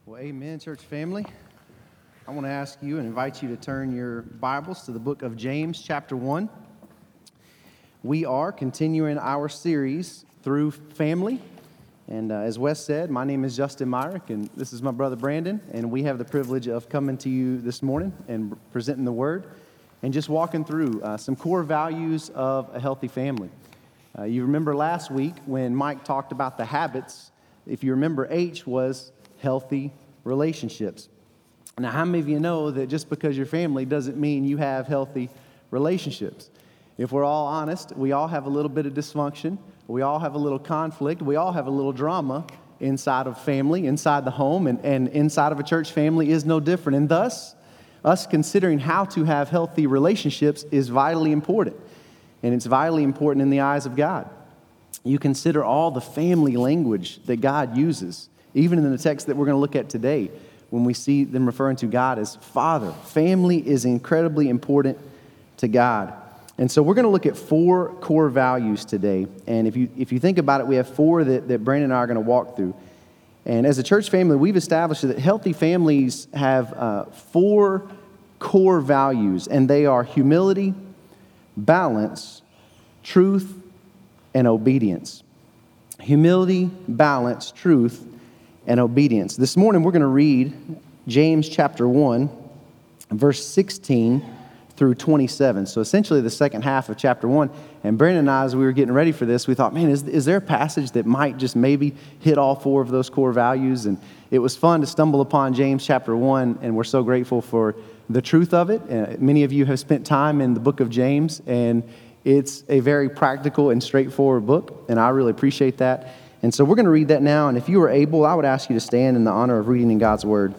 Well, amen, church family. I want to ask you and invite you to turn your Bibles to the book of James, chapter 1. We are continuing our series through family. And as Wes said, my name is Justin Myrick, and this is my brother Brandon. And we have the privilege of coming to you this morning and presenting the Word and just walking through some core values of a healthy family. You remember last week when Mike talked about the habits. If you remember, H was healthy relationships. Now, how many of you know that just because you're family doesn't mean you have healthy relationships? If we're all honest, we all have a little bit of dysfunction. We all have a little conflict. We all have a little drama inside of family, inside the home, and inside of a church family is no different. And thus, us considering how to have healthy relationships is vitally important. And it's vitally important in the eyes of God. You consider all the family language that God uses, even in the text that we're going to look at today, when we see them referring to God as Father. Family is incredibly important to God. And so we're going to look at 4 core values today. And if you think about it, we have 4 that Brandon and I are going to walk through. And as a church family, we've established that healthy families have 4 core values, and they are humility, balance, truth, and obedience. Humility, balance, truth, and obedience. This morning we're going to read James chapter 1, verse 16 through 27. So essentially the second half of chapter 1. And Brandon and I, as we were getting ready for this, we thought, man, is there a passage that might just maybe hit all 4 of those core values? And it was fun to stumble upon James chapter 1, and we're so grateful for the truth of it. Many of you have spent time in the book of James, and it's a very practical and straightforward book, and I really appreciate that. And so we're going to read that now, and if you are able, I would ask you to stand in the honor of reading in God's Word.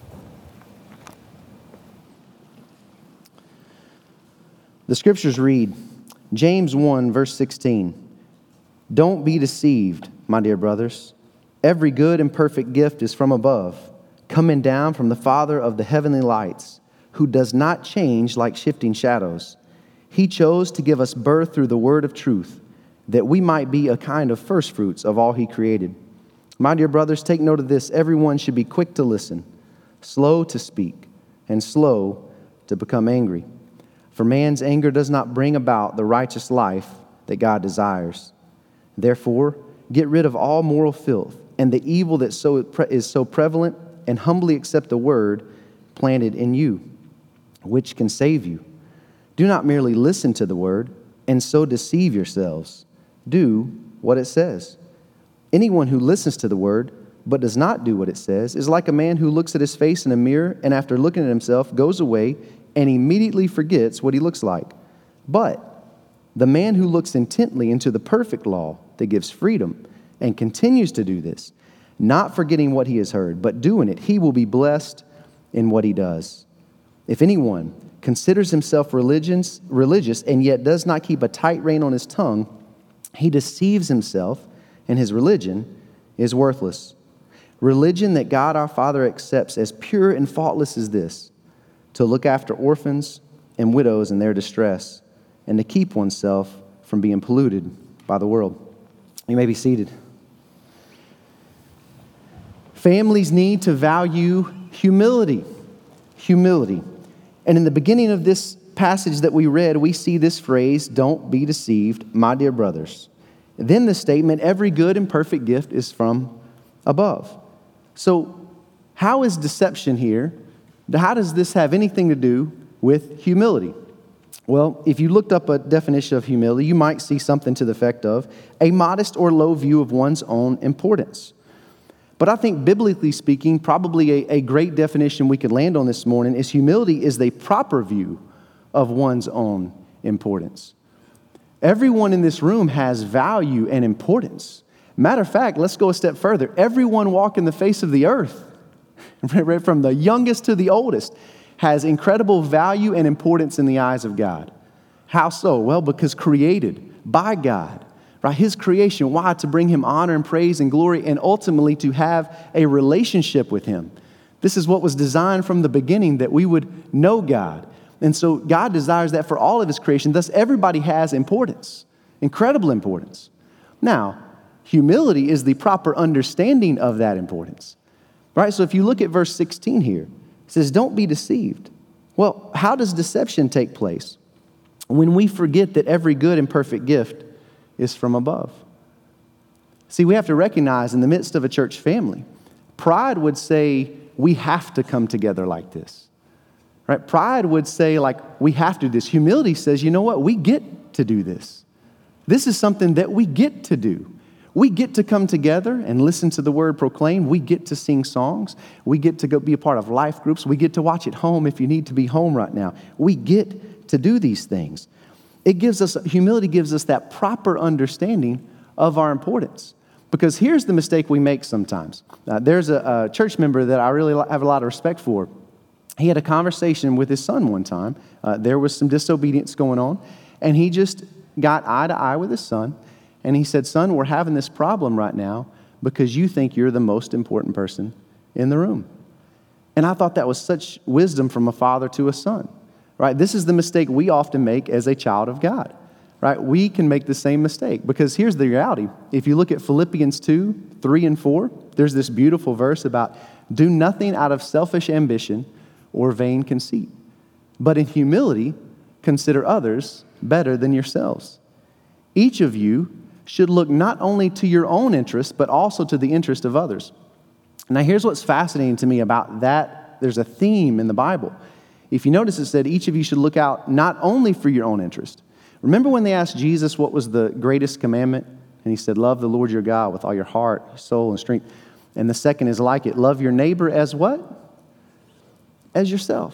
The Scriptures read, James 1, verse 16, "Don't be deceived, my dear brothers. Every good and perfect gift is from above, coming down from the Father of the heavenly lights, who does not change like shifting shadows. He chose to give us birth through the word of truth, that we might be a kind of firstfruits of all He created. My dear brothers, take note of this. Everyone should be quick to listen, slow to speak, and slow to become angry. For man's anger does not bring about the righteous life that God desires. Therefore, get rid of all moral filth and the evil that is so prevalent, and humbly accept the word planted in you, which can save you. Do not merely listen to the word and so deceive yourselves. Do what it says. Anyone who listens to the word but does not do what it says is like a man who looks at his face in a mirror and after looking at himself goes away and immediately forgets what he looks like. But the man who looks intently into the perfect law that gives freedom and continues to do this, not forgetting what he has heard, but doing it, he will be blessed in what he does. If anyone considers himself religious and yet does not keep a tight rein on his tongue, he deceives himself, and his religion is worthless. Religion that God our Father accepts as pure and faultless is this: to look after orphans and widows in their distress, and to keep oneself from being polluted by the world." You may be seated. Families need to value humility. Humility. And in the beginning of this passage that we read, we see this phrase, "Don't be deceived, my dear brothers." Then the statement, "Every good and perfect gift is from above." So how is deception here? How does this have anything to do with humility? Well, if you looked up a definition of humility, you might see something to the effect of a modest or low view of one's own importance. But I think biblically speaking, probably a great definition we could land on this morning is humility is the proper view of one's own importance. Everyone in this room has value and importance. Matter of fact, let's go a step further. Everyone walking the face of the earth, from the youngest to the oldest, has incredible value and importance in the eyes of God. How so? Well, because created by God. Right? His creation, why? To bring Him honor and praise and glory, and ultimately to have a relationship with Him. This is what was designed from the beginning, that we would know God. And so God desires that for all of His creation. Thus, everybody has importance, incredible importance. Now, humility is the proper understanding of that importance. Right? So if you look at verse 16 here, it says, don't be deceived. Well, how does deception take place? When we forget that every good and perfect gift is from above. See, we have to recognize in the midst of a church family, pride would say we have to come together like this. Right? Pride would say, like, we have to do this. Humility says, you know what? We get to do this. This is something that we get to do. We get to come together and listen to the word proclaimed. We get to sing songs. We get to go be a part of life groups. We get to watch at home if you need to be home right now. We get to do these things. Humility gives us that proper understanding of our importance. Because here's the mistake we make sometimes. There's a church member that I really have a lot of respect for. He had a conversation with his son one time. There was some disobedience going on, and he just got eye to eye with his son, and he said, son, we're having this problem right now because you think you're the most important person in the room. And I thought that was such wisdom from a father to a son, right? This is the mistake we often make as a child of God, right? We can make the same mistake because here's the reality. If you look at Philippians 2, 3, and 4, there's this beautiful verse about do nothing out of selfish ambition or vain conceit, but in humility consider others better than yourselves. Each of you should look not only to your own interest, but also to the interest of others. Now, here's what's fascinating to me about that. There's a theme in the Bible. If you notice, it said each of you should look out not only for your own interest. Remember when they asked Jesus what was the greatest commandment? And he said, love the Lord your God with all your heart, your soul, and strength. And the second is like it, love your neighbor as what? As yourself.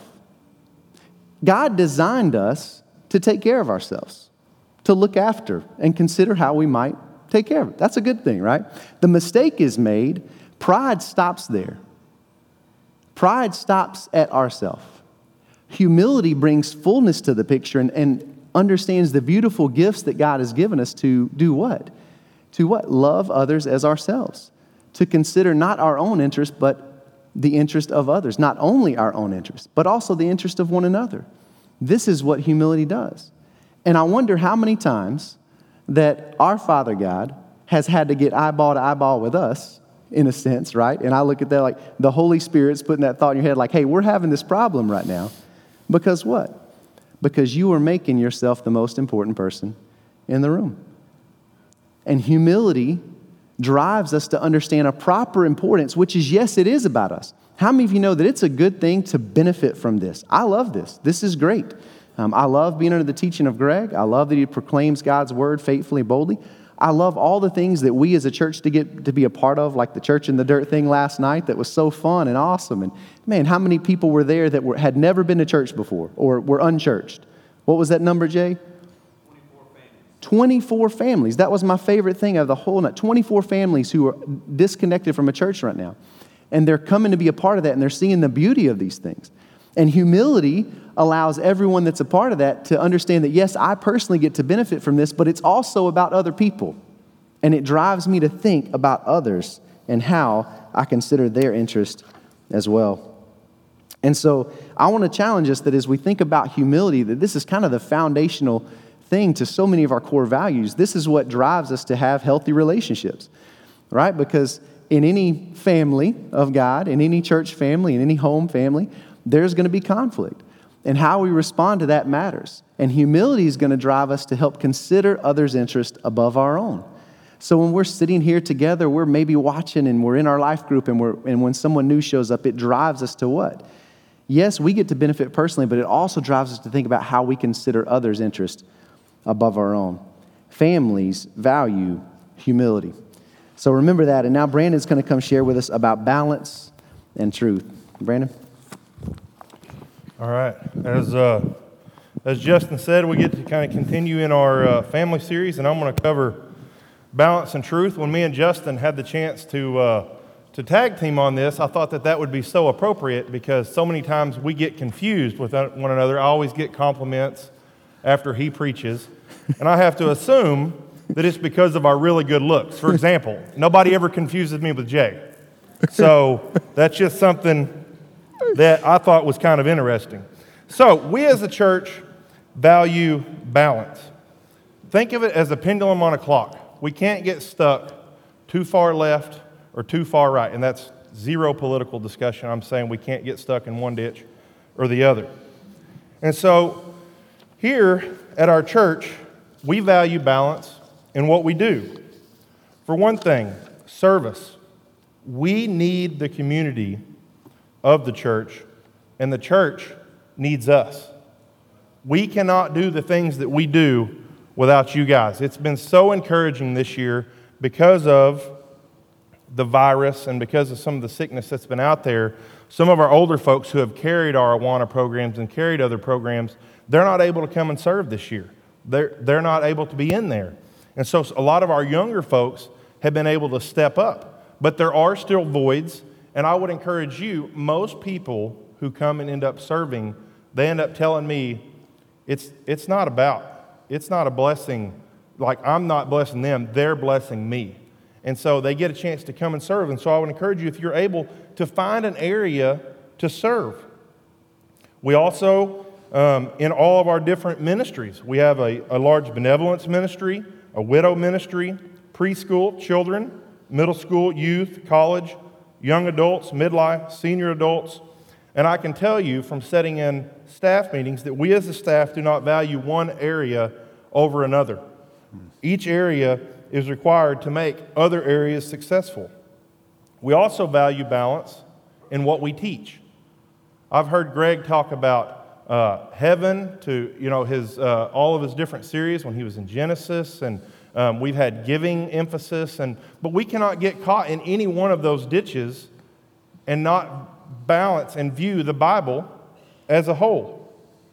God designed us to take care of ourselves, to look after and consider how we might take care of it. That's a good thing, right? The mistake is made. Pride stops there. Pride stops at ourself. Humility brings fullness to the picture and understands the beautiful gifts that God has given us to do what? To what? Love others as ourselves. To consider not our own interest, but the interest of others. Not only our own interest, but also the interest of one another. This is what humility does. And I wonder how many times that our Father God has had to get eyeball to eyeball with us, in a sense, right? And I look at that like the Holy Spirit's putting that thought in your head like, hey, we're having this problem right now. Because what? Because you are making yourself the most important person in the room. And humility drives us to understand a proper importance, which is, yes, it is about us. How many of you know that it's a good thing to benefit from this? I love this. This is great. I love being under the teaching of Greg. I love that he proclaims God's word faithfully, boldly. I love all the things that we as a church to get to be a part of, like the Church in the Dirt thing last night that was so fun and awesome. And man, how many people were there that had never been to church before or were unchurched? What was that number, Jay? 24 families. That was my favorite thing of the whole night. 24 families who are disconnected from a church right now. And they're coming to be a part of that, and they're seeing the beauty of these things. And humility allows everyone that's a part of that to understand that, yes, I personally get to benefit from this, but it's also about other people. And it drives me to think about others and how I consider their interest as well. And so I want to challenge us that as we think about humility, that this is kind of the foundational thing to so many of our core values. This is what drives us to have healthy relationships, right? Because in any family of God, in any church family, in any home family, there's going to be conflict. And how we respond to that matters. And humility is going to drive us to help consider others' interest above our own. So when we're sitting here together, we're maybe watching and we're in our life group and when someone new shows up, it drives us to what? Yes, we get to benefit personally, but it also drives us to think about how we consider others' interest above our own. Families value humility. So remember that. And now Brandon's going to come share with us about balance and truth. Brandon? All right. As Justin said, we get to kind of continue in our family series, and I'm going to cover balance and truth. When me and Justin had the chance to tag team on this, I thought that would be so appropriate because so many times we get confused with one another. I always get compliments after he preaches, and I have to assume that it's because of our really good looks. For example, nobody ever confuses me with Jay. So that's just something that I thought was kind of interesting. So we as a church value balance. Think of it as a pendulum on a clock. We can't get stuck too far left or too far right, and that's zero political discussion. I'm saying we can't get stuck in one ditch or the other. And so here at our church, we value balance in what we do. For one thing, service. We need the community of the church, and the church needs us. We cannot do the things that we do without you guys. It's been so encouraging this year because of the virus and because of some of the sickness that's been out there. Some of our older folks who have carried our Awana programs and carried other programs, they're not able to come and serve this year. They're not able to be in there. And so a lot of our younger folks have been able to step up. But there are still voids, and I would encourage you, most people who come and end up serving, they end up telling me, it's not a blessing, like I'm not blessing them, they're blessing me. And so they get a chance to come and serve. And so I would encourage you, if you're able, to find an area to serve. We also, in all of our different ministries, we have a large benevolence ministry, a widow ministry, preschool, children, middle school, youth, college, young adults, midlife, senior adults. And I can tell you from sitting in staff meetings that we as a staff do not value one area over another. Each area is required to make other areas successful. We also value balance in what we teach. I've heard Greg talk about heaven to his all of his different series when he was in Genesis, and we've had giving emphasis, but we cannot get caught in any one of those ditches and not balance and view the Bible as a whole.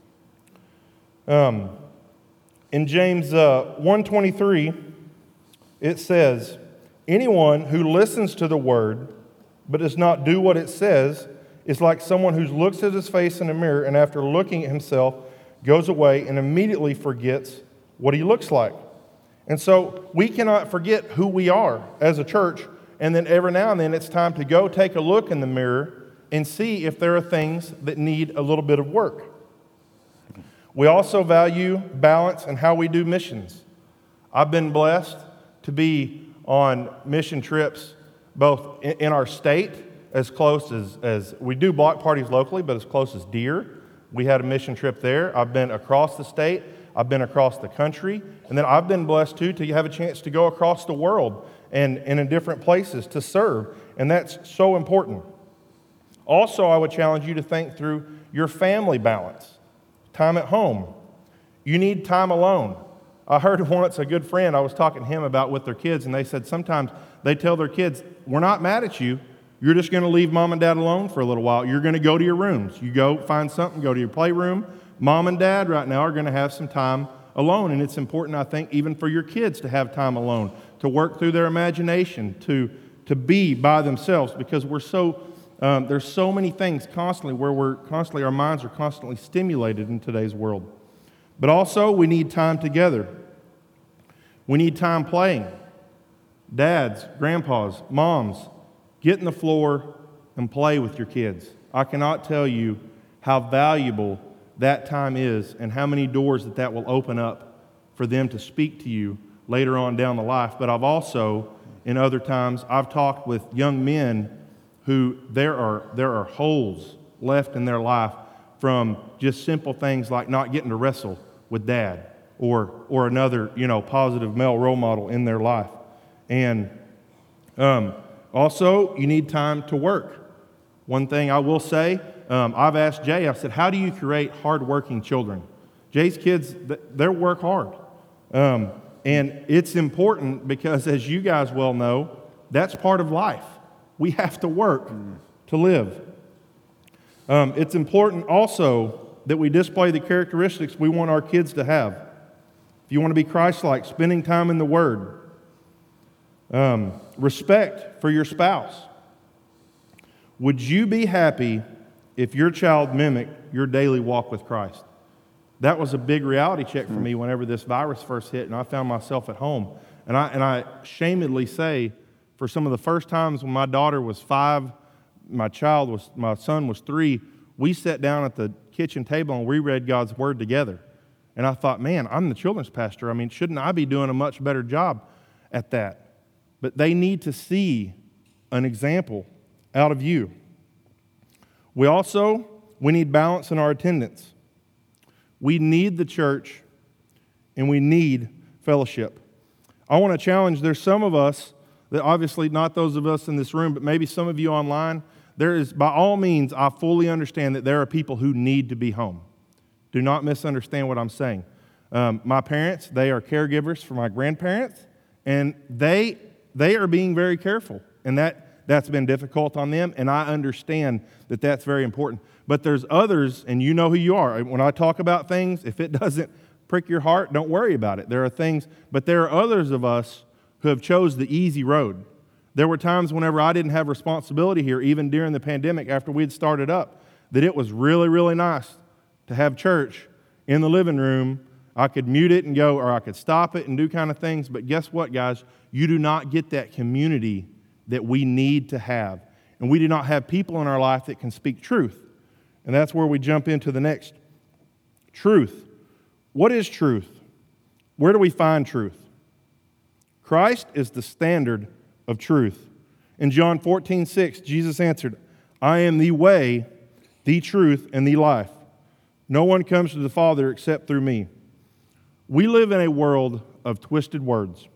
In James 1:23, it says, "Anyone who listens to the word but does not do what it says is like someone who looks at his face in a mirror and after looking at himself goes away and immediately forgets what he looks like." And so we cannot forget who we are as a church, and then every now and then it's time to go take a look in the mirror and see if there are things that need a little bit of work. We also value balance in how we do missions. I've been blessed to be on mission trips both in our state, as close as we do block parties locally, but as close as Deer. We had a mission trip there. I've been across the state. I've been across the country. And then I've been blessed, too, to have a chance to go across the world and in different places to serve. And that's so important. Also, I would challenge you to think through your family balance. Time at home. You need time alone. I heard once a good friend, I was talking to him about with their kids, and they said sometimes they tell their kids, "We're not mad at you. You're just going to leave mom and dad alone for a little while. You're going to go to your rooms. You go find something, go to your playroom. Mom and dad right now are going to have some time alone." And it's important, I think, even for your kids to have time alone, to work through their imagination, to be by themselves, because we're so there's so many things constantly where our minds are constantly stimulated in today's world. But also, we need time together. We need time playing. Dads, grandpas, moms, get in the floor and play with your kids. I cannot tell you how valuable that time is and how many doors that will open up for them to speak to you later on down the life. But I've also, in other times, I've talked with young men who there are holes left in their life from just simple things like not getting to wrestle with dad or another positive male role model in their life. And also, you need time to work. One thing I will say, I've asked Jay, I said, how do you create hardworking children? Jay's kids, they work hard. And it's important because, as you guys well know, that's part of life. We have to work to live. It's important also that we display the characteristics we want our kids to have. If you want to be Christ-like, spending time in the Word. Respect for your spouse. Would you be happy if your child mimicked your daily walk with Christ? That was a big reality check for me whenever this virus first hit and I found myself at home. And I shamedly say, for some of the first times when my daughter was 5, my son was 3, we sat down at the kitchen table and we read God's Word together. And I thought, man, I'm the children's pastor. I mean, shouldn't I be doing a much better job at that? But they need to see an example out of you. We need balance in our attendance. We need the church, and we need fellowship. I want to challenge, there's some of us, that obviously not those of us in this room, but maybe some of you online, there is, by all means, I fully understand that there are people who need to be home. Do not misunderstand what I'm saying. My parents, they are caregivers for my grandparents, and they are being very careful, and that's been difficult on them, and I understand that that's very important. But there's others, and you know who you are. When I talk about things, if it doesn't prick your heart, don't worry about it. There are things, but there are others of us who have chose the easy road. There were times whenever I didn't have responsibility here, even during the pandemic after we had started up, that it was really, really nice to have church in the living room. I could mute it and go, or I could stop it and do kind of things. But guess what, guys? You do not get that community that we need to have. And we do not have people in our life that can speak truth. And that's where we jump into the next. Truth. What is truth? Where do we find truth? Christ is the standard of truth. In John 14:6, Jesus answered, I am the way, the truth, and the life. No one comes to the Father except through me. We live in a world of twisted words,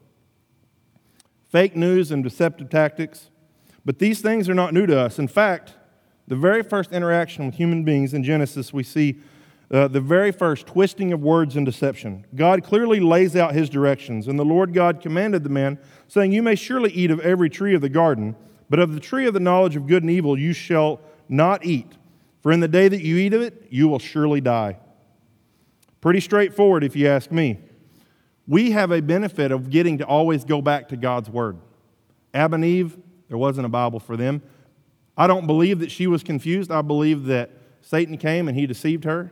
fake news and deceptive tactics, but these things are not new to us. In fact, the very first interaction with human beings in Genesis, we see the very first twisting of words and deception. God clearly lays out his directions, and the Lord God commanded the man, saying, you may surely eat of every tree of the garden, but of the tree of the knowledge of good and evil you shall not eat. For in the day that you eat of it, you will surely die. Pretty straightforward if you ask me. We have a benefit of getting to always go back to God's Word. Adam and Eve, there wasn't a Bible for them. I don't believe that she was confused. I believe that Satan came and he deceived her.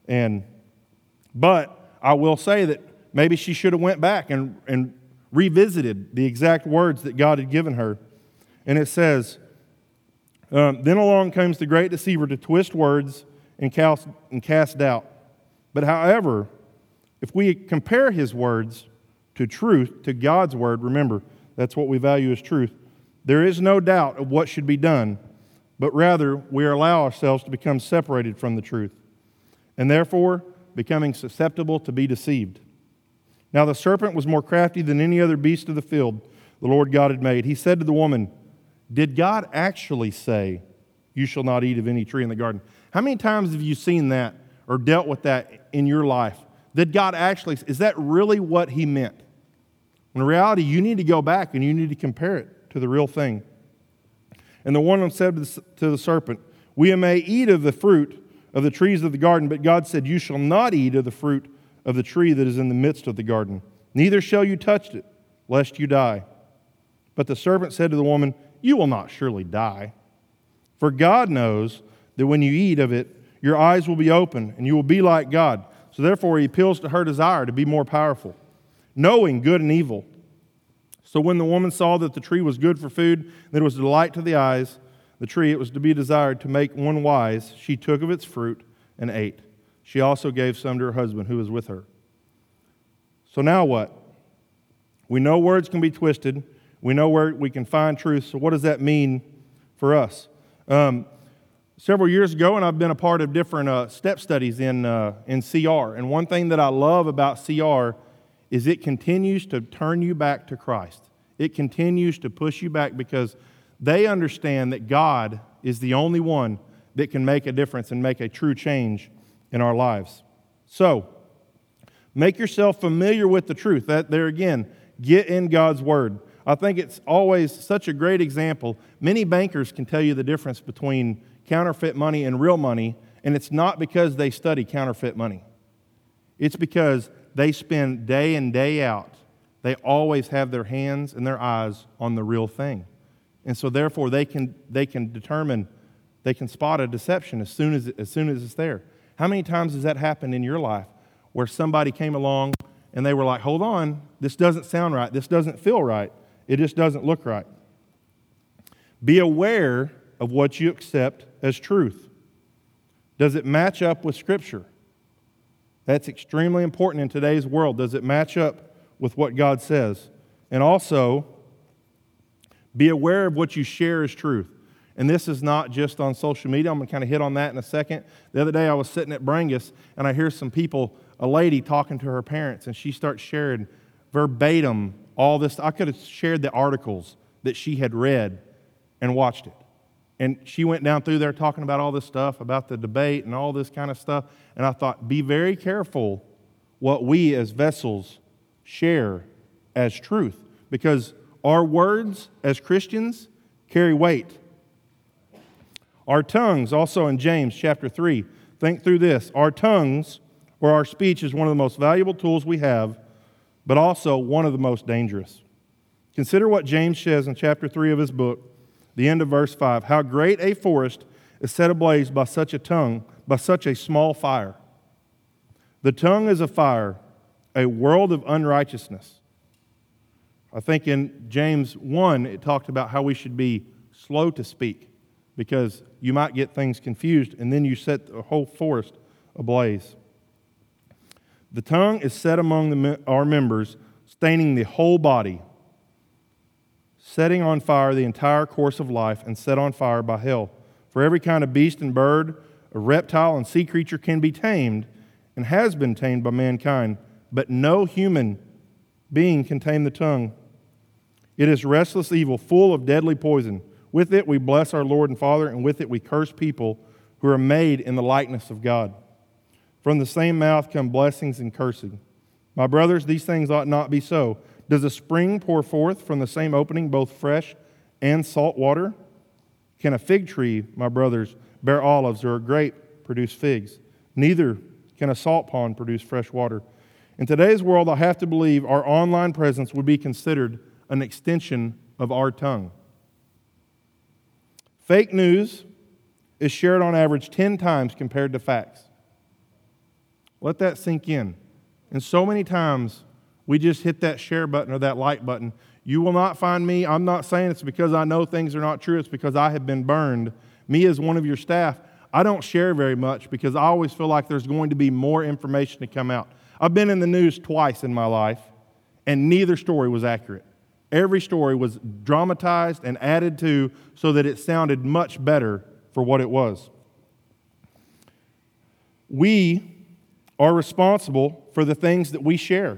But I will say that maybe she should have went back and revisited the exact words that God had given her. And it says, then along comes the great deceiver to twist words and cast doubt. But however, if we compare his words to truth, to God's word, remember, that's what we value as truth, there is no doubt of what should be done, but rather we allow ourselves to become separated from the truth, and therefore becoming susceptible to be deceived. Now the serpent was more crafty than any other beast of the field the Lord God had made. He said to the woman, did God actually say, you shall not eat of any tree in the garden? How many times have you seen that or dealt with that in your life? Did God actually, is that really what he meant? In reality, you need to go back and you need to compare it to the real thing. And the woman said to the serpent, we may eat of the fruit of the trees of the garden, but God said, you shall not eat of the fruit of the tree that is in the midst of the garden. Neither shall you touch it, lest you die. But the serpent said to the woman, you will not surely die. For God knows that when you eat of it, your eyes will be open, and you will be like God. So therefore he appeals to her desire to be more powerful, knowing good and evil. So when the woman saw that the tree was good for food, that it was a delight to the eyes, the tree it was to be desired to make one wise, she took of its fruit and ate. She also gave some to her husband who was with her. So now what? We know words can be twisted. We know where we can find truth. So what does that mean for us? Several years ago, and I've been a part of different step studies in CR. And one thing that I love about CR is it continues to turn you back to Christ. It continues to push you back because they understand that God is the only one that can make a difference and make a true change in our lives. So, make yourself familiar with the truth. That there again, get in God's Word. I think it's always such a great example. Many bankers can tell you the difference between counterfeit money and real money, and it's not because they study counterfeit money. It's because they spend day in, day out. They always have their hands and their eyes on the real thing. And so therefore they can determine, they can spot a deception as soon as it's there. How many times has that happened in your life where somebody came along and they were like, hold on, this doesn't sound right, this doesn't feel right, it just doesn't look right. Be aware of what you accept as truth. Does it match up with Scripture? That's extremely important in today's world. Does it match up with what God says? And also, be aware of what you share as truth. And this is not just on social media. I'm going to kind of hit on that in a second. The other day I was sitting at Brangus, and I hear some people, a lady talking to her parents, and she starts sharing verbatim all this. I could have shared the articles that she had read and watched it. And she went down through there talking about all this stuff, about the debate and all this kind of stuff. And I thought, be very careful what we as vessels share as truth, because our words as Christians carry weight. Our tongues, also in James chapter 3, think through this. Our tongues, or our speech, is one of the most valuable tools we have, but also one of the most dangerous. Consider what James says in chapter 3 of his book, the end of verse 5. How great a forest is set ablaze by such a tongue, by such a small fire. The tongue is a fire, a world of unrighteousness. I think in James 1, it talked about how we should be slow to speak, because you might get things confused, and then you set the whole forest ablaze. The tongue is set among our members, staining the whole body, setting on fire the entire course of life, and set on fire by hell. For every kind of beast and bird, a reptile and sea creature can be tamed, and has been tamed by mankind, but no human being can tame the tongue. It is restless evil, full of deadly poison. With it we bless our Lord and Father, and with it we curse people who are made in the likeness of God. From the same mouth come blessings and cursing. My brothers, these things ought not be so. Does a spring pour forth from the same opening both fresh and salt water? Can a fig tree, my brothers, bear olives, or a grape produce figs? Neither can a salt pond produce fresh water. In today's world, I have to believe our online presence would be considered an extension of our tongue. Fake news is shared on average 10 times compared to facts. Let that sink in. And so many times we just hit that share button or that like button. You will not find me. I'm not saying it's because I know things are not true. It's because I have been burned. Me as one of your staff, I don't share very much because I always feel like there's going to be more information to come out. I've been in the news twice in my life, and neither story was accurate. Every story was dramatized and added to so that it sounded much better for what it was. We are responsible for the things that we share.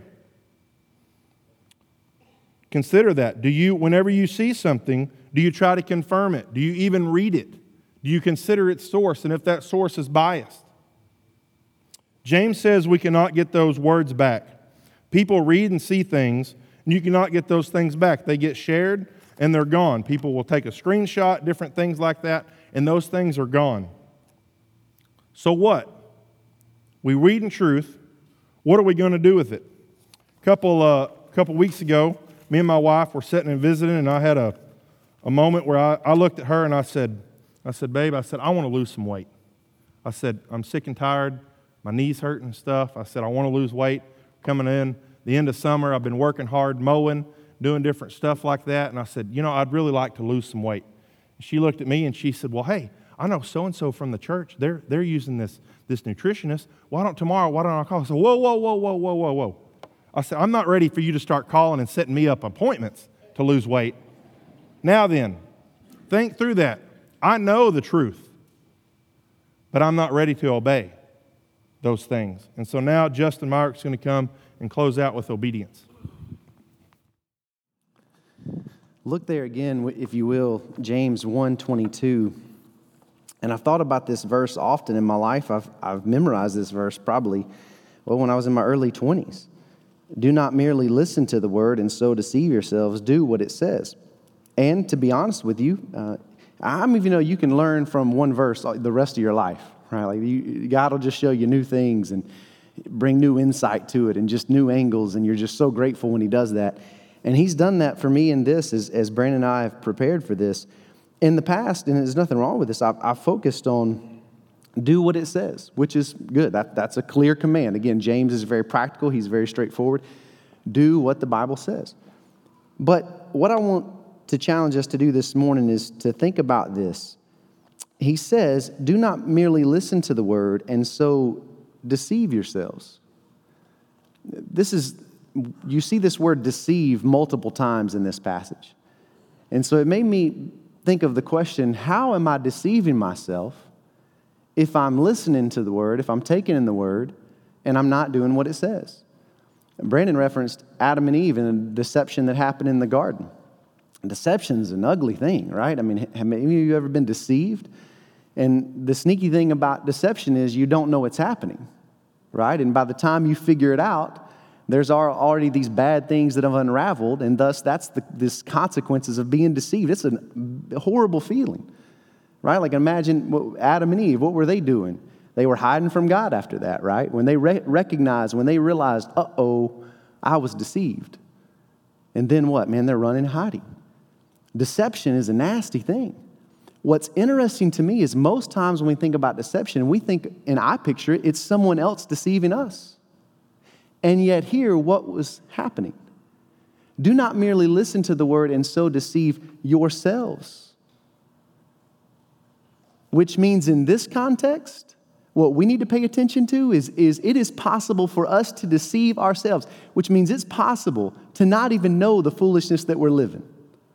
Consider that. Whenever you see something, do you try to confirm it? Do you even read it? Do you consider its source, and if that source is biased? James says we cannot get those words back. People read and see things, and you cannot get those things back. They get shared, and they're gone. People will take a screenshot, different things like that, and those things are gone. So what? We read in truth. What are we going to do with it? A couple weeks ago, me and my wife were sitting and visiting, and I had a moment where I looked at her and I said, babe, I want to lose some weight. I said, I'm sick and tired. My knees hurt and stuff. I said, I want to lose weight. Coming in the end of summer, I've been working hard, mowing, doing different stuff like that. And I said, I'd really like to lose some weight. She looked at me and she said, well, hey, I know so-and-so from the church. They're using this nutritionist. Why don't I call? I said, whoa. I said, I'm not ready for you to start calling and setting me up appointments to lose weight. Now then, think through that. I know the truth, but I'm not ready to obey those things. And so now Justin Myrick's going to come and close out with obedience. Look there again, if you will, James 1:22. And I've thought about this verse often in my life. I've memorized this verse probably, when I was in my early 20s. Do not merely listen to the word and so deceive yourselves. Do what it says. And to be honest with you, you can learn from one verse the rest of your life, right? Like God will just show you new things and bring new insight to it and just new angles, and you're just so grateful when He does that. And He's done that for me in this as Brandon and I have prepared for this. In the past, and there's nothing wrong with this, I've focused on do what it says, which is good. That's a clear command. Again, James is very practical. He's very straightforward. Do what the Bible says. But what I want to challenge us to do this morning is to think about this. He says, do not merely listen to the word and so deceive yourselves. You see this word deceive multiple times in this passage. And so it made me think of the question, how am I deceiving myself if I'm listening to the Word, if I'm taking in the Word, and I'm not doing what it says? Brandon referenced Adam and Eve and the deception that happened in the garden. Deception's an ugly thing, right? I mean, have any of you ever been deceived? And the sneaky thing about deception is you don't know what's happening, right? And by the time you figure it out, there's already these bad things that have unraveled, and thus that's this consequences of being deceived. It's a horrible feeling, right? Like imagine Adam and Eve, what were they doing? They were hiding from God after that, right? When they recognized, when they realized, uh-oh, I was deceived. And then what? Man, they're running and hiding. Deception is a nasty thing. What's interesting to me is most times when we think about deception, we think, and I picture it, it's someone else deceiving us. And yet here, what was happening? Do not merely listen to the word and so deceive yourselves. Which means in this context, what we need to pay attention to is it is possible for us to deceive ourselves, which means it's possible to not even know the foolishness that we're living.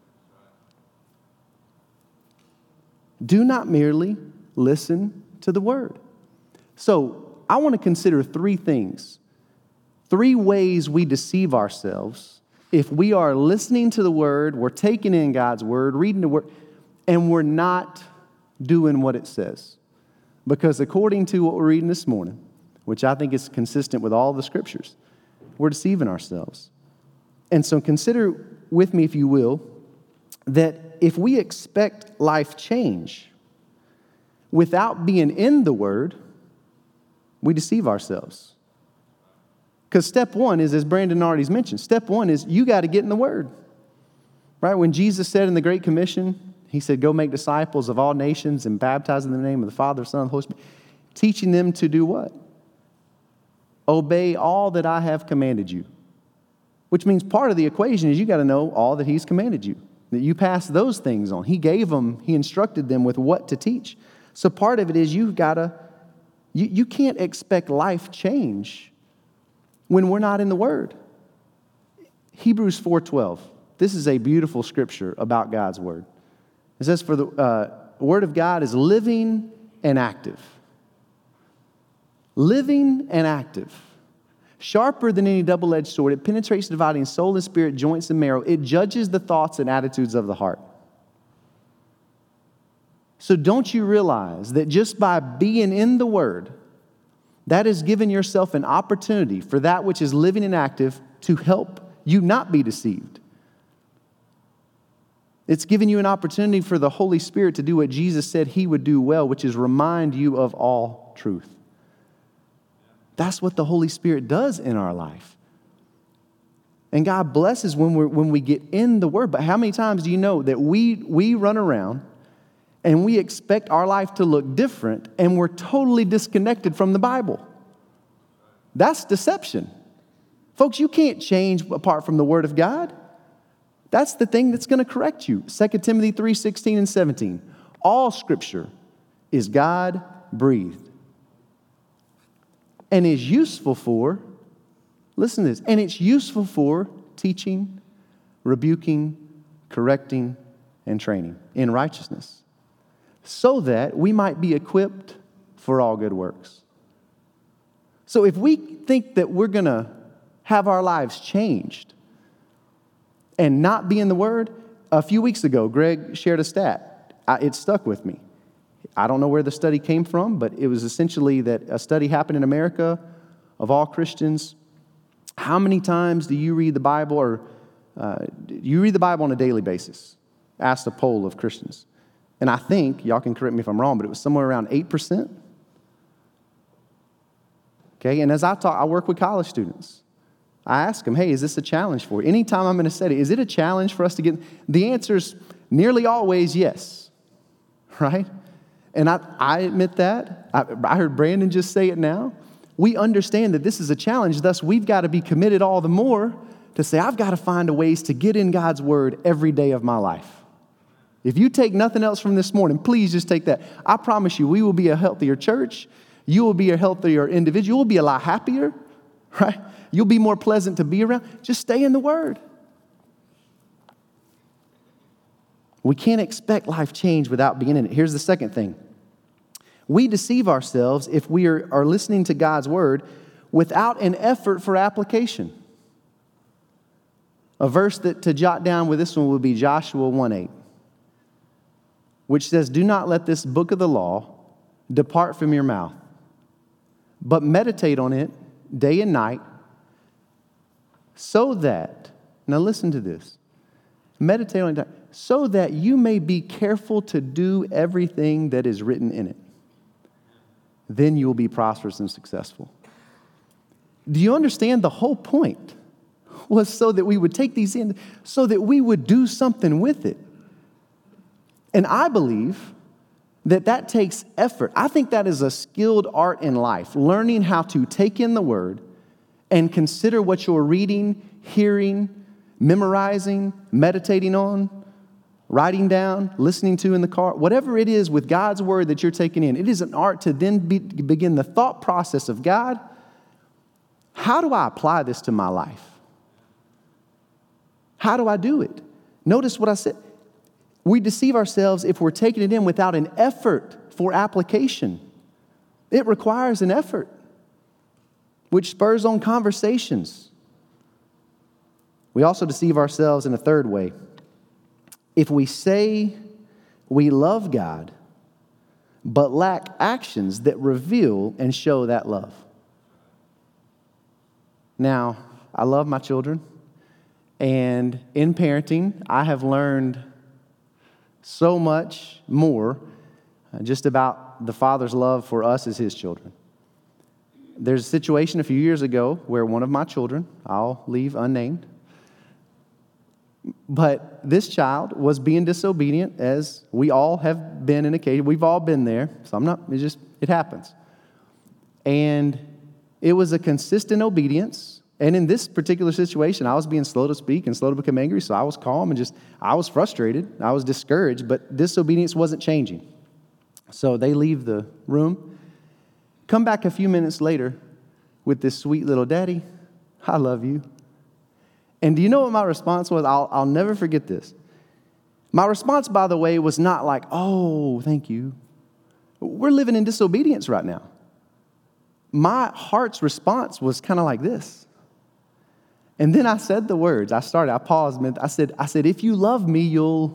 Do not merely listen to the word. So I want to consider three things, three ways we deceive ourselves if we are listening to the word, we're taking in God's word, reading the word, and we're not doing what it says. Because according to what we're reading this morning, which I think is consistent with all the scriptures, we're deceiving ourselves. And so consider with me, if you will, that if we expect life change without being in the Word, we deceive ourselves. Because step one is, as Brandon already mentioned, step one is you got to get in the Word. Right? When Jesus said in the Great Commission, he said, go make disciples of all nations and baptize in the name of the Father, Son, and the Holy Spirit, teaching them to do what? Obey all that I have commanded you. Which means part of the equation is you got to know all that he's commanded you. That you pass those things on. He instructed them with what to teach. So part of it is you can't expect life change when we're not in the Word. Hebrews 4:12. This is a beautiful scripture about God's Word. It says, for the Word of God is living and active. Living and active. Sharper than any double-edged sword, it penetrates dividing soul and spirit, joints and marrow. It judges the thoughts and attitudes of the heart. So don't you realize that just by being in the Word, that has given yourself an opportunity for that which is living and active to help you not be deceived. It's given you an opportunity for the Holy Spirit to do what Jesus said he would do well, which is remind you of all truth. That's what the Holy Spirit does in our life. And God blesses when we get in the Word. But how many times do you know that we run around and we expect our life to look different and we're totally disconnected from the Bible? That's deception. Folks, you can't change apart from the Word of God. That's the thing that's going to correct you. 2 Timothy 3:16 and 17. All Scripture is God-breathed and is useful for, listen to this, and it's useful for teaching, rebuking, correcting, and training in righteousness, so that we might be equipped for all good works. So if we think that we're going to have our lives changed and not be in the Word, a few weeks ago, Greg shared a stat. It stuck with me. I don't know where the study came from, but it was essentially that a study happened in America of all Christians. How many times do you read the Bible, or you read the Bible on a daily basis? Asked a poll of Christians. And I think, y'all can correct me if I'm wrong, but it was somewhere around 8%. Okay, and as I work with college students. I ask them, hey, is this a challenge for you? Anytime I'm in a study, is it a challenge for us to get? The answer is nearly always yes, right? And I admit that. I heard Brandon just say it now. We understand that this is a challenge, thus we've got to be committed all the more to say, I've got to find ways to get in God's Word every day of my life. If you take nothing else from this morning, please just take that. I promise you, we will be a healthier church. You will be a healthier individual. You will be a lot happier, right? You'll be more pleasant to be around. Just stay in the Word. We can't expect life change without beginning it. Here's the second thing. We deceive ourselves if we are listening to God's word without an effort for application. A verse that to jot down with this one would be Joshua 1:8, which says, "Do not let this book of the law depart from your mouth, but meditate on it day and night, so that," now listen to this, meditate on it, "so that you may be careful to do everything that is written in it. Then you will be prosperous and successful." Do you understand? The whole point was so that we would take these in, so that we would do something with it. And I believe that takes effort. I think that is a skilled art in life, learning how to take in the word and consider what you're reading, hearing, memorizing, meditating on, writing down, listening to in the car, whatever it is with God's word that you're taking in. It is an art to then begin the thought process of, God, how do I apply this to my life? How do I do it? Notice what I said. We deceive ourselves if we're taking it in without an effort for application. It requires an effort, which spurs on conversations. We also deceive ourselves in a third way. If we say we love God, but lack actions that reveal and show that love. Now, I love my children, and in parenting, I have learned so much more just about the Father's love for us as His children. There's a situation a few years ago where one of my children, I'll leave unnamed, but this child was being disobedient, as we all have been in occasion. We've all been there, so it happens. And it was a consistent obedience. And in this particular situation, I was being slow to speak and slow to become angry, so I was calm and I was frustrated. I was discouraged, but disobedience wasn't changing. So they leave the room, come back a few minutes later with this sweet little, "Daddy, I love you." And do you know what my response was? I'll never forget this. My response, by the way, was not like, "Oh, thank you." We're living in disobedience right now. My heart's response was kind of like this. And then I said the words. I paused. I said, "If you love me, you'll..."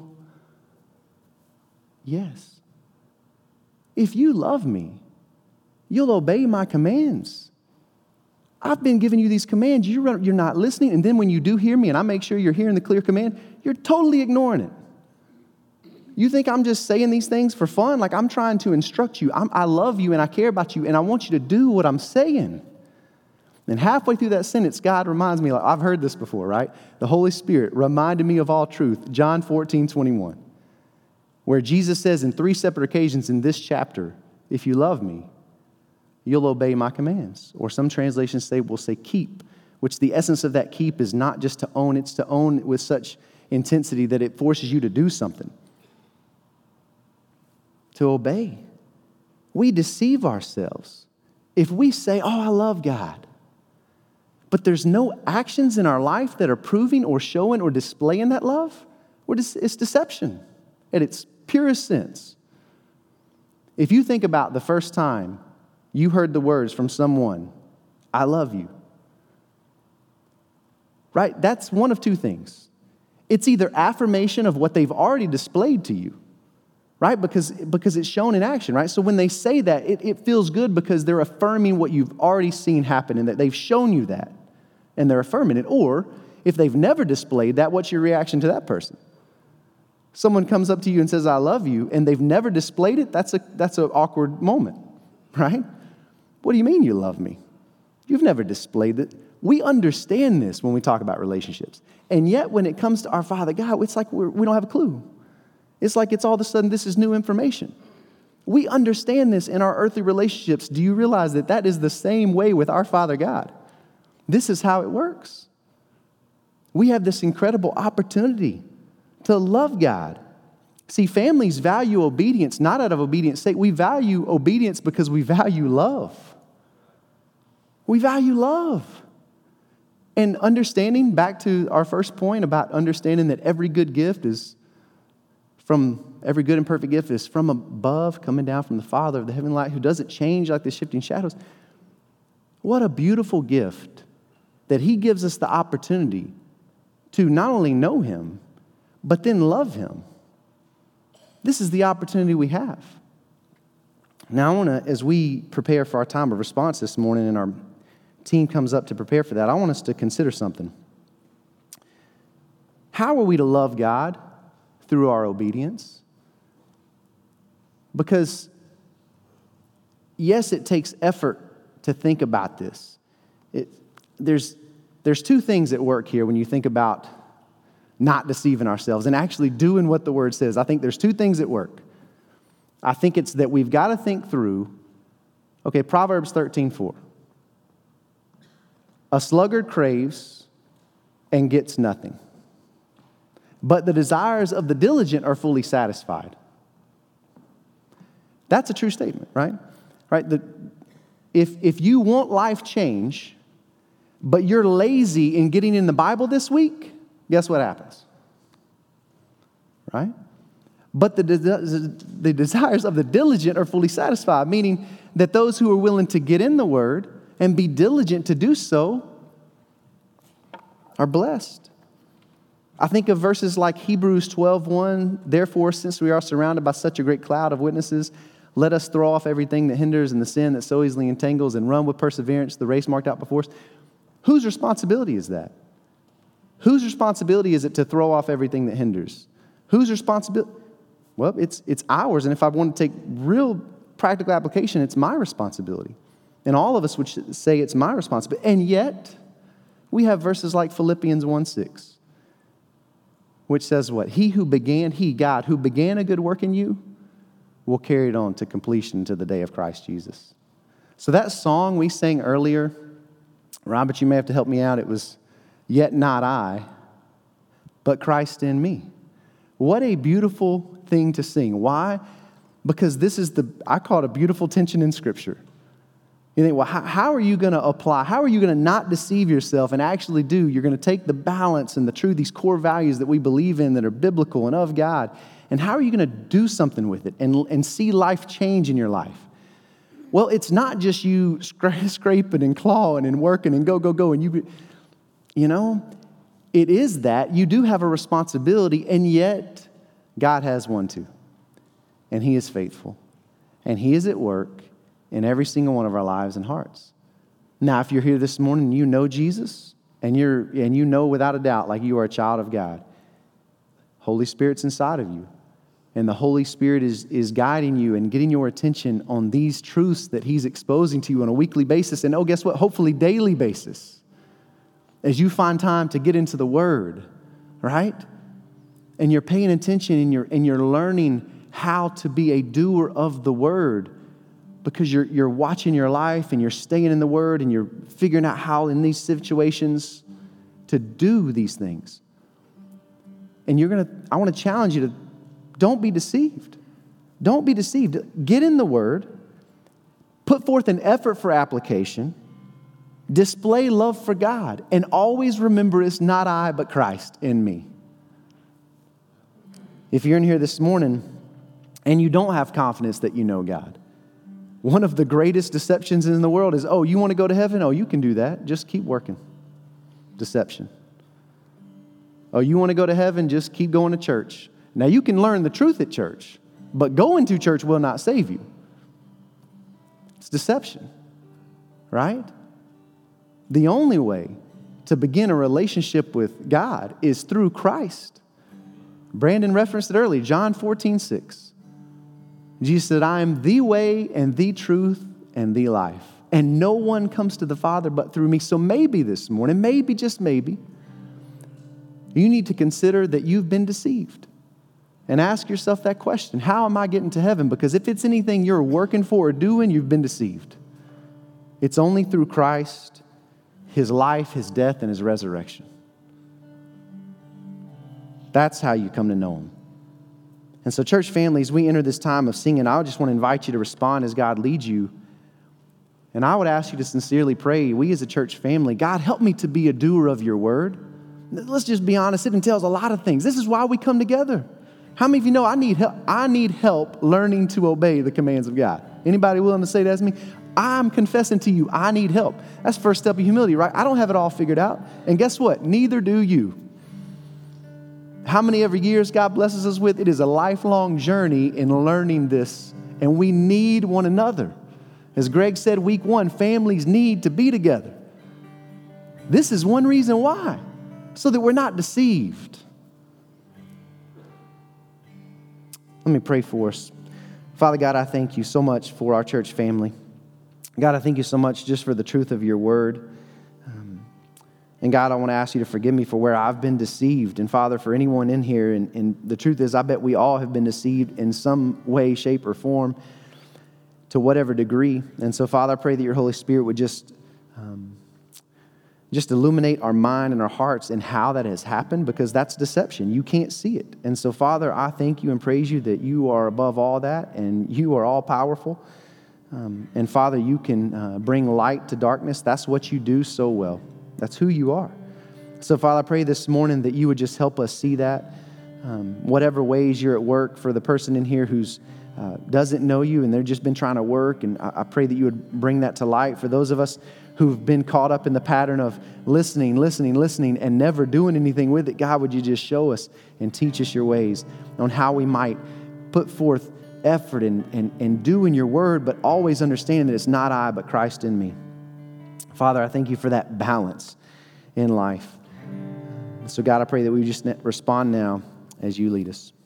Yes. "If you love me, you'll obey my commands. I've been giving you these commands. You're not listening. And then when you do hear me and I make sure you're hearing the clear command, you're totally ignoring it. You think I'm just saying these things for fun? Like I'm trying to instruct you. I love you and I care about you and I want you to do what I'm saying." And halfway through that sentence, God reminds me, like I've heard this before, right? The Holy Spirit reminded me of all truth. John 14:21, where Jesus says in 3 separate occasions in this chapter, "If you love me, you'll obey my commands." Or some translations will say keep, which the essence of that keep is not just to own, it's to own with such intensity that it forces you to do something. To obey. We deceive ourselves if we say, "Oh, I love God," but there's no actions in our life that are proving or showing or displaying that love. It's deception at its purest sense. If you think about the first time you heard the words from someone, "I love you," right? That's one of two things. It's either affirmation of what they've already displayed to you, right? Because it's shown in action, right? So when they say that, it feels good because they're affirming what you've already seen happen and that they've shown you that. And they're affirming it. Or if they've never displayed that, what's your reaction to that person? Someone comes up to you and says, "I love you," and they've never displayed it, that's an awkward moment, right? What do you mean you love me? You've never displayed it. We understand this when we talk about relationships. And yet when it comes to our Father God, it's like we don't have a clue. It's like it's all of a sudden this is new information. We understand this in our earthly relationships. Do you realize that is the same way with our Father God? This is how it works. We have this incredible opportunity to love God. See, families value obedience not out of obedience sake. We value obedience because we value love. We value love. And understanding, back to our first point about understanding that every good gift is from every good and perfect gift is from above, coming down from the Father of the heavenly light, who doesn't change like the shifting shadows. What a beautiful gift that he gives us the opportunity to not only know him, but then love him. This is the opportunity we have. Now, I want to, as we prepare for our time of response this morning and our team comes up to prepare for that, I want us to consider something. How are we to love God? Through our obedience. Because, yes, it takes effort to think about this. There's two things at work here when you think about not deceiving ourselves and actually doing what the Word says. I think there's two things at work. I think it's that we've got to think through, okay, Proverbs 13:4. A sluggard craves and gets nothing, but the desires of the diligent are fully satisfied. That's a true statement, right? Right? If you want life change, but you're lazy in getting in the Bible this week, guess what happens? Right? But the desires of the diligent are fully satisfied, meaning that those who are willing to get in the Word and be diligent to do so are blessed. I think of verses like Hebrews 12:1, therefore, since we are surrounded by such a great cloud of witnesses, let us throw off everything that hinders and the sin that so easily entangles and run with perseverance the race marked out before us. Whose responsibility is that? Whose responsibility is it to throw off everything that hinders? Whose responsibility? Well, it's ours. And if I want to take real practical application, it's my responsibility. And all of us would say it's my responsibility. And yet, we have verses like Philippians 1:6, which says what? God, who began a good work in you, will carry it on to completion to the day of Christ Jesus. So that song we sang earlier, Robert, you may have to help me out. It was, yet not I, but Christ in me. What a beautiful thing to sing. Why? Because this is I call it a beautiful tension in Scripture. You think, well, how are you going to apply? How are you going to not deceive yourself and actually do? You're going to take the balance and the truth, these core values that we believe in that are biblical and of God, and how are you going to do something with it and see life change in your life? Well, it's not just you scraping and clawing and working and go, and it is that. You do have a responsibility, and yet God has one too. And He is faithful. And He is at work in every single one of our lives and hearts. Now, if you're here this morning and you know Jesus, and you know without a doubt, like you are a child of God, Holy Spirit's inside of you. And the Holy Spirit is guiding you and getting your attention on these truths that He's exposing to you on a weekly basis. And guess what? Hopefully daily basis. As you find time to get into the Word, right? And you're paying attention and you're learning how to be a doer of the Word, because you're watching your life and you're staying in the Word and you're figuring out how in these situations to do these things. And I want to challenge you to don't be deceived. Don't be deceived. Get in the Word. Put forth an effort for application. Display love for God. And always remember it's not I, but Christ in me. If you're in here this morning and you don't have confidence that you know God, one of the greatest deceptions in the world is, you want to go to heaven? Oh, you can do that. Just keep working. Deception. Oh, you want to go to heaven? Just keep going to church. Now, you can learn the truth at church, but going to church will not save you. It's deception, right? The only way to begin a relationship with God is through Christ. Brandon referenced it earlier, John 14:6. Jesus said, I am the way and the truth and the life. And no one comes to the Father but through me. So maybe this morning, maybe, just maybe, you need to consider that you've been deceived. And ask yourself that question. How am I getting to heaven? Because if it's anything you're working for or doing, you've been deceived. It's only through Christ, His life, His death, and His resurrection. That's how you come to know Him. And so, church families, we enter this time of singing. I just want to invite you to respond as God leads you. And I would ask you to sincerely pray, we as a church family, God, help me to be a doer of your word. Let's just be honest, it entails a lot of things. This is why we come together. How many of you know I need help? I need help learning to obey the commands of God. Anybody willing to say that to me? I'm confessing to you, I need help. That's the first step of humility, right? I don't have it all figured out. And guess what? Neither do you. How many every years God blesses us with? It is a lifelong journey in learning this, and we need one another. As Greg said week 1, families need to be together. This is one reason why, so that we're not deceived. Let me pray for us. Father God, I thank you so much for our church family. God, I thank you so much just for the truth of your word. And God, I want to ask you to forgive me for where I've been deceived. And Father, for anyone in here, and the truth is, I bet we all have been deceived in some way, shape, or form to whatever degree. And so, Father, I pray that your Holy Spirit would just illuminate our mind and our hearts in how that has happened, because that's deception. You can't see it. And so, Father, I thank you and praise you that you are above all that and you are all powerful. And Father, you can bring light to darkness. That's what you do so well. That's who you are. So, Father, I pray this morning that you would just help us see that. Whatever ways you're at work for the person in here who's doesn't know you and they've just been trying to work, and I pray that you would bring that to light. For those of us who've been caught up in the pattern of listening, and never doing anything with it, God, would you just show us and teach us your ways on how we might put forth effort and do in your word, but always understand that it's not I, but Christ in me. Father, I thank you for that balance in life. So God, I pray that we just respond now as you lead us.